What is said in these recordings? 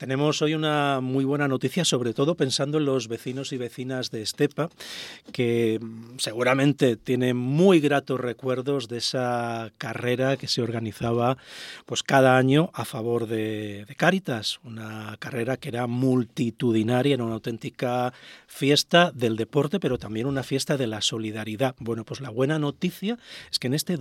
Tenemos hoy una muy buena noticia, sobre todo pensando en los vecinos y vecinas de Estepa, que seguramente tienen muy gratos recuerdos de esa carrera que se organizaba pues cada año a favor de Cáritas, una carrera que era multitudinaria, era una auténtica fiesta del deporte, pero también una fiesta de la solidaridad. Bueno, pues la buena noticia es que en este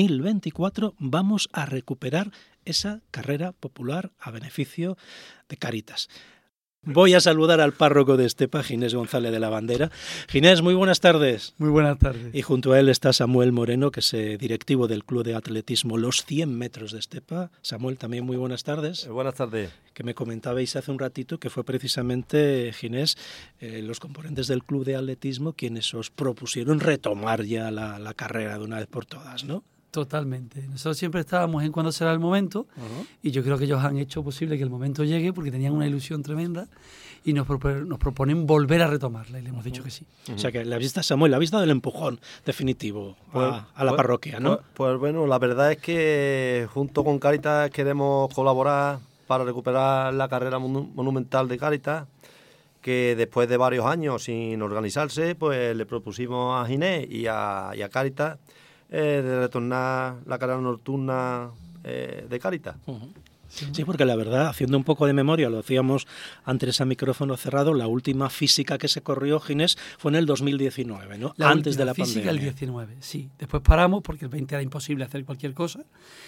2024 vamos a recuperar esa carrera popular a beneficio de Cáritas. Voy a saludar al párroco de Estepa, Ginés González de la Bandera. Ginés, muy buenas tardes. Muy buenas tardes. Y junto a él está Samuel Moreno, que es directivo del Club de Atletismo Los 100 Metros de Estepa. Samuel, también muy buenas tardes. Buenas tardes. Que me comentabais hace un ratito que fue precisamente, Ginés, los componentes del Club de Atletismo quienes os propusieron retomar ya la carrera de una vez por todas, ¿no? Totalmente. Nosotros siempre estábamos en cuándo será el momento, y yo creo que ellos han hecho posible que el momento llegue porque tenían una ilusión tremenda y nos proponen volver a retomarla y le hemos dicho que sí. O sea que la vista, Samuel, la vista del empujón definitivo a la parroquia, ¿no? Pues bueno, la verdad es que junto con Cáritas queremos colaborar para recuperar la carrera monumental de Cáritas, que después de varios años sin organizarse, pues le propusimos a Ginés y a Cáritas de retornar la carrera nocturna de Cáritas. Sí, porque la verdad, haciendo un poco de memoria, lo hacíamos antes a micrófono cerrado, la última física que se corrió, Ginés, fue en el 2019, ¿no? Antes de la física pandemia. El 19, sí. Después paramos porque el 20 era imposible hacer cualquier cosa.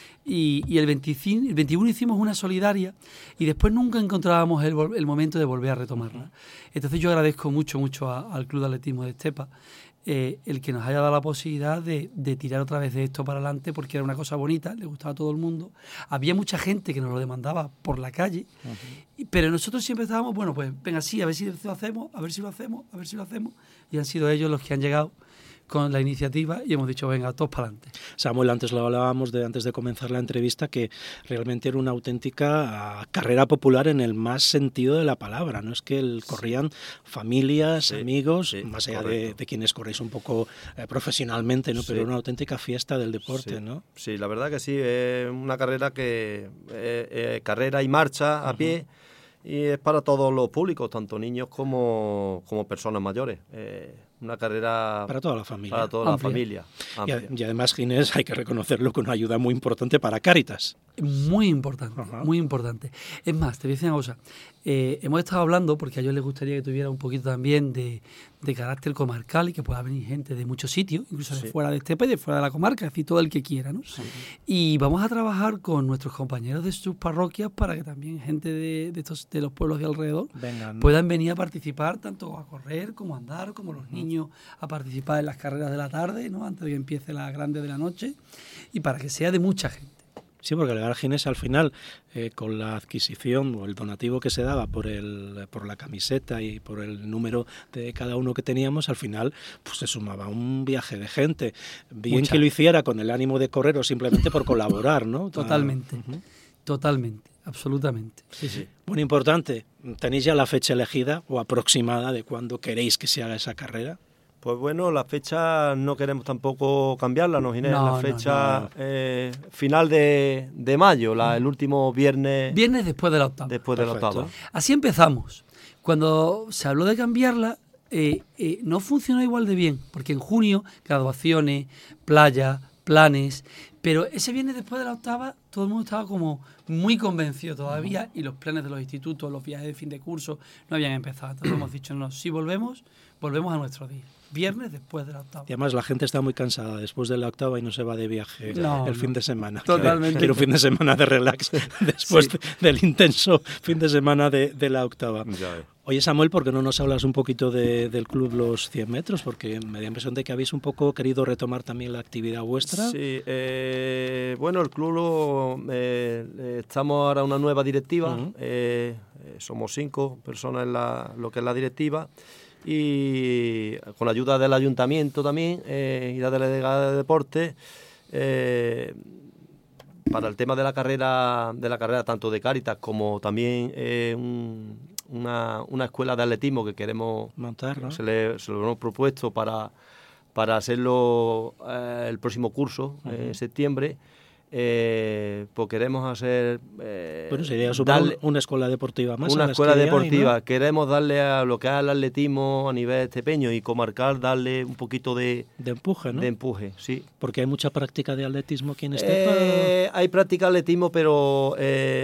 Y el 21 hicimos una solidaria y después nunca encontrábamos el momento de volver a retomarla. Entonces yo agradezco mucho al Club de Atletismo de Estepa el que nos haya dado la posibilidad de tirar otra vez de esto para adelante, porque era una cosa bonita, le gustaba a todo el mundo. Había mucha gente que nos lo demandaba por la calle, pero nosotros siempre estábamos, bueno, pues venga, sí, a ver si lo hacemos, a ver si lo hacemos, y han sido ellos los que han llegado con la iniciativa y hemos dicho, venga, todos para adelante. Samuel, antes lo hablábamos antes de comenzar la entrevista, que realmente era una auténtica carrera popular en el más sentido de la palabra, ¿no? Es que corrían familias, amigos, más allá de quienes corréis un poco profesionalmente, ¿no? Pero era una auténtica fiesta del deporte, ¿no? Sí, la verdad que sí, es una carrera carrera y marcha a pie, y es para todos los públicos, tanto niños como personas mayores. Una carrera para toda la familia. Para toda la familia. Y además, Ginés, hay que reconocerlo, con una ayuda muy importante para Cáritas. Muy importante, muy importante. Es más, te voy a decir una cosa. Hemos estado hablando, porque a ellos les gustaría que tuviera un poquito también de carácter comarcal y que pueda venir gente de muchos sitios, incluso de fuera de Estepa y de fuera de la comarca, es decir, todo el que quiera, ¿no? Y vamos a trabajar con nuestros compañeros de sus parroquias para que también gente de los pueblos de alrededor puedan venir a participar, tanto a correr como a andar, como los niños a participar en las carreras de la tarde, ¿no? Antes de que empiece la grande de la noche, y para que sea de mucha gente. Sí, porque la Ginés al final, con la adquisición o el donativo que se daba por la camiseta y por el número de cada uno que teníamos, al final pues se sumaba un viaje de gente. Bien que lo hiciera con el ánimo de correr o simplemente por colaborar, ¿no? Totalmente, totalmente, absolutamente. Sí. Bueno, importante, ¿tenéis ya la fecha elegida o aproximada de cuándo queréis que se haga esa carrera? Pues bueno, la fecha no queremos tampoco cambiarla, ¿no, Ginés? La fecha final de mayo, el último viernes. Viernes después de la octava. Después de la octava. Así empezamos. Cuando se habló de cambiarla, no funcionó igual de bien, porque en junio, graduaciones, playa, planes, pero ese viernes después de la octava todo el mundo estaba como muy convencido todavía y los planes de los institutos, los viajes de fin de curso no habían empezado. Entonces hemos dicho, no, si volvemos a nuestro día. Viernes después de la octava. Y además la gente está muy cansada después de la octava y no se va de viaje fin de semana. Totalmente. Quiero un fin de semana de relax después del intenso fin de semana de la octava. Oye, Samuel, ¿por qué no nos hablas un poquito del club Los 100 Metros? Porque me da la impresión de que habéis un poco querido retomar también la actividad vuestra. Sí, bueno, el club estamos ahora una nueva directiva. Somos 5 personas en lo que es la directiva. Y con la ayuda del ayuntamiento también y la delegada de deporte para el tema de la carrera tanto de Cáritas como también una escuela de atletismo que queremos montar, ¿no? Se lo hemos propuesto para hacerlo el próximo curso en septiembre. pues queremos hacer... bueno, sería una escuela deportiva más. Una escuela deportiva. ¿No? Queremos darle a lo que es el atletismo a nivel estepeño y comarcal, darle un poquito de empuje, ¿no? De empuje, sí. Porque hay mucha práctica de atletismo aquí en Estepa. Hay práctica de atletismo, pero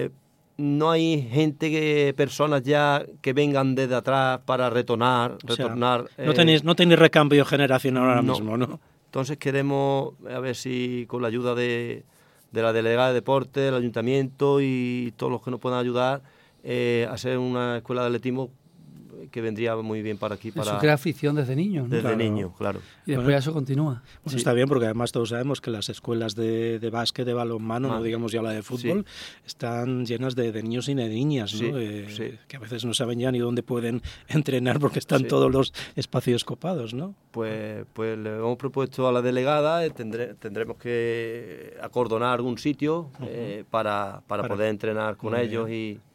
no hay personas ya que vengan desde atrás para retornar. O sea, no tenéis recambio generacional ahora mismo, ¿no? Entonces queremos a ver si con la ayuda de la delegada de deporte, del ayuntamiento y todos los que nos puedan ayudar, hacer una escuela de atletismo que vendría muy bien para aquí. Eso crea afición desde niños, ¿no? Desde niños, claro. Y después eso continúa. Pues está bien, porque además todos sabemos que las escuelas de básquet, de balonmano, no digamos ya la de fútbol, están llenas de niños y de niñas, ¿no? Que a veces no saben ya ni dónde pueden entrenar porque están todos los espacios copados, ¿no? Pues le hemos propuesto a la delegada, tendremos que acordonar algún sitio para poder entrenar con ellos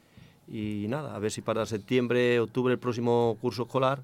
y nada, a ver si para septiembre, octubre, el próximo curso escolar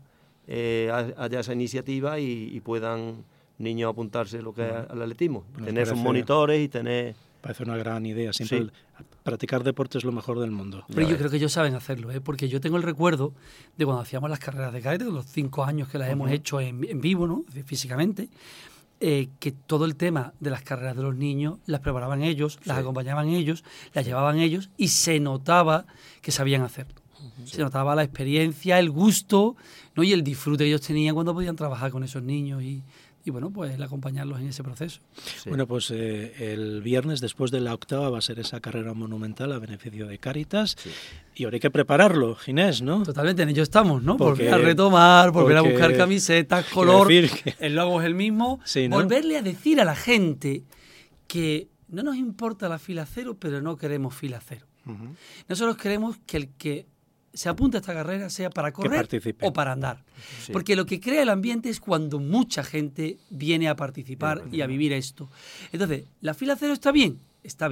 haya esa iniciativa y puedan niños apuntarse lo que es al atletismo, tener sus monitores y tener... Parece una gran idea, siempre practicar deporte es lo mejor del mundo. Pero yo creo que ellos saben hacerlo, porque yo tengo el recuerdo de cuando hacíamos las carreras de karate, los 5 años que las hemos hecho en vivo, ¿no? Físicamente, que todo el tema de las carreras de los niños las preparaban ellos, las acompañaban ellos, las llevaban ellos y se notaba que sabían hacerlo. Se notaba la experiencia, el gusto, ¿no? Y el disfrute que ellos tenían cuando podían trabajar con esos niños y bueno, pues el acompañarlos en ese proceso. Bueno, pues el viernes después de la octava va a ser esa carrera monumental a beneficio de Cáritas y ahora hay que prepararlo, Ginés, ¿no? Totalmente, en ello estamos, ¿no? Volver a retomar, volver a buscar camisetas, color, el logo es el mismo, ¿no? Volverle a decir a la gente que no nos importa la fila cero, pero no queremos fila cero. Nosotros queremos que el que se apunta a esta carrera sea para correr o para andar. Porque lo que crea el ambiente es cuando mucha gente viene a participar y a vivir esto. Entonces, la fila cero está bien,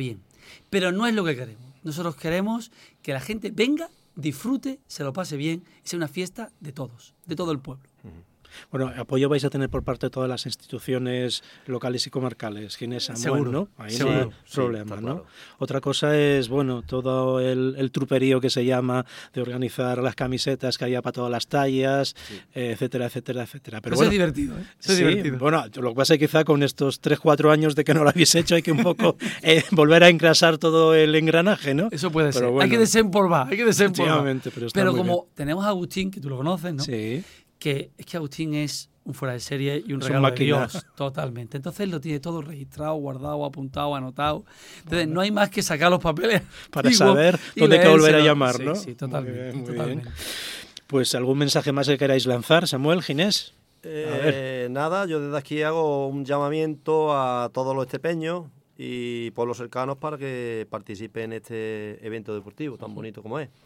pero no es lo que queremos. Nosotros queremos que la gente venga, disfrute, se lo pase bien y sea una fiesta de todos, de todo el pueblo. Bueno, apoyo vais a tener por parte de todas las instituciones locales y comarcales, Ginés, Samuel, seguro, ¿no? Ahí seguro. no hay problema, ¿no? Claro. Otra cosa es, bueno, todo el truperío que se llama de organizar las camisetas que haya para todas las tallas, etcétera, etcétera, etcétera. Pero bueno, es divertido, ¿eh? Es divertido. Bueno, lo que pasa es que quizá con estos 3-4 años de que no lo habéis hecho hay que un poco volver a engrasar todo el engranaje, ¿no? Eso puede ser. Bueno, hay que desempolvar, Pero como tenemos a Agustín, que tú lo conoces, ¿no? Sí. Que es que Agustín es un fuera de serie y un regalo de Dios, totalmente. Entonces él lo tiene todo registrado, guardado, apuntado, anotado. Entonces no hay más que sacar los papeles para saber dónde hay que volver a llamar, ¿no? Sí, totalmente. Muy bien. Pues algún mensaje más que queráis lanzar, Samuel, Ginés. Nada, yo desde aquí hago un llamamiento a todos los estepeños y pueblos cercanos para que participen en este evento deportivo tan bonito como es.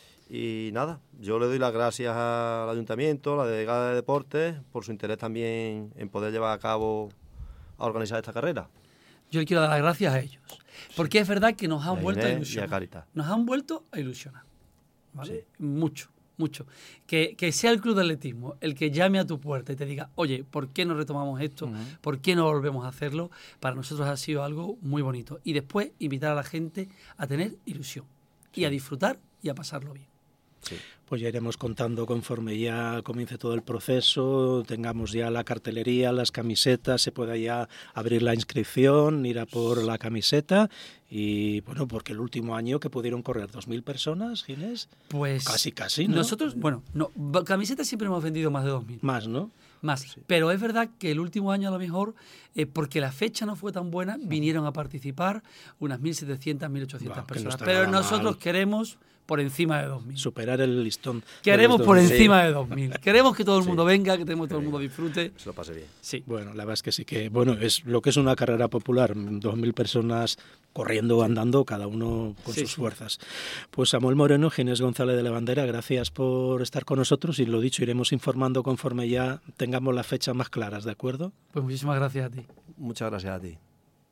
Y nada, yo le doy las gracias al ayuntamiento, a la delegada de deportes, por su interés también en poder llevar a cabo, a organizar esta carrera. Yo le quiero dar las gracias a ellos, porque es verdad que nos han vuelto a ilusionar. Y a Cáritas. Nos han vuelto a ilusionar, ¿vale? Sí. Mucho. Que sea el club de atletismo el que llame a tu puerta y te diga, oye, ¿por qué no retomamos esto? ¿Por qué no volvemos a hacerlo? Para nosotros ha sido algo muy bonito. Y después invitar a la gente a tener ilusión y a disfrutar y a pasarlo bien. Sí. Pues ya iremos contando conforme ya comience todo el proceso, tengamos ya la cartelería, las camisetas, se pueda ya abrir la inscripción, ir a por la camiseta y bueno, porque el último año que pudieron correr 2.000 personas, Ginés, pues casi, ¿no? Nosotros, camisetas siempre hemos vendido más de 2.000. Más, ¿no? Más, sí. Pero es verdad que el último año a lo mejor, porque la fecha no fue tan buena, vinieron a participar unas 1.700, 1.800 personas. Pero nosotros queremos por encima de 2.000. Superar el listón. Queremos por encima de 2.000. Queremos que todo el mundo venga, que todo el mundo disfrute. Se lo pase bien. Sí. Bueno, la verdad es que sí que, bueno, es lo que es una carrera popular. 2.000 personas corriendo o andando, cada uno con sus fuerzas. Pues Samuel Moreno, Ginés González de la Bandera, gracias por estar con nosotros y lo dicho, iremos informando conforme ya tengamos las fechas más claras, ¿de acuerdo? Pues muchísimas gracias a ti. Muchas gracias a ti.